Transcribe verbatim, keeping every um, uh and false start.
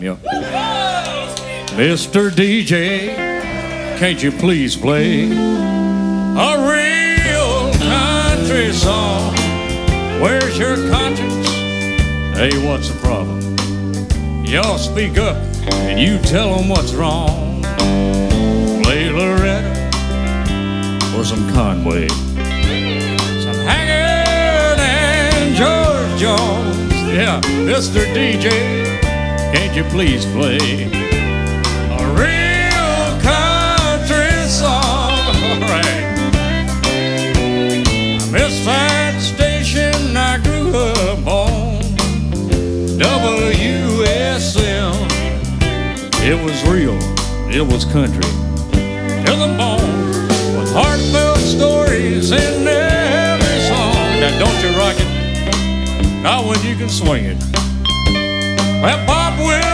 Yeah. Mister D J, can't you please play a real country song? Where's your conscience? Hey, what's the problem? Y'all speak up and you tell them what's wrong. Play Loretta or some Conway, some Haggard and George Jones. Yeah, Mister D J, can't you please play a real country song? All right. I miss that station I grew up on, W S M. It was real, it was country to the bone, with heartfelt stories in every song. Now don't you rock it, not when you can swing it. Well, Bob Wills